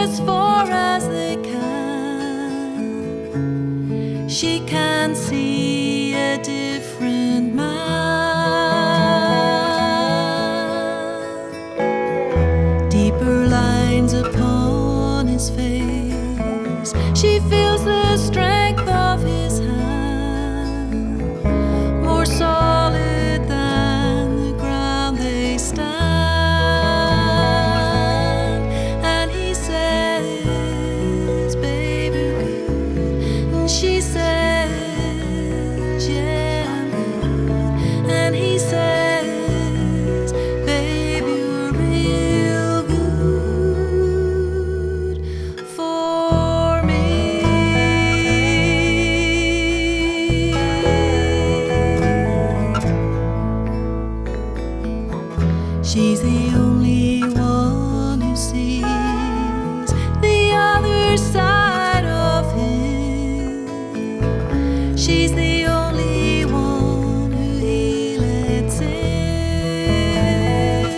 as far as they can. She can see a different man. Deeper lines upon his face. She feels the strength of his hand, more solid than the ground they stand. And he says, "Baby, you're good." And she says, "Yeah, I'm good." And he says, "Baby, you're real good for me." She's the only one who sees the other side of him. She's the only one who he lets in.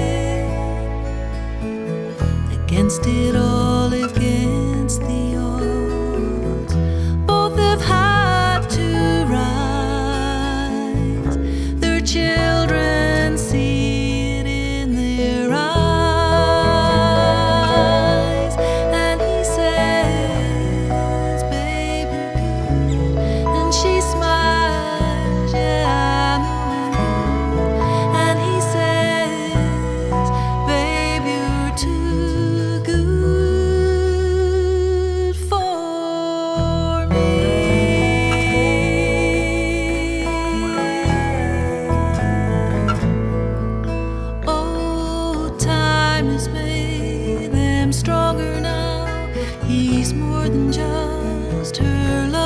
Against it all, against the odds, both have had to rise. Their children see it in their eyes. And he says, "Baby, you're good." And she smiles, "Yeah, I know I'm good." And he says, "Baby, you're too good for me." Oh, time has made them stronger now. He's more than just her love.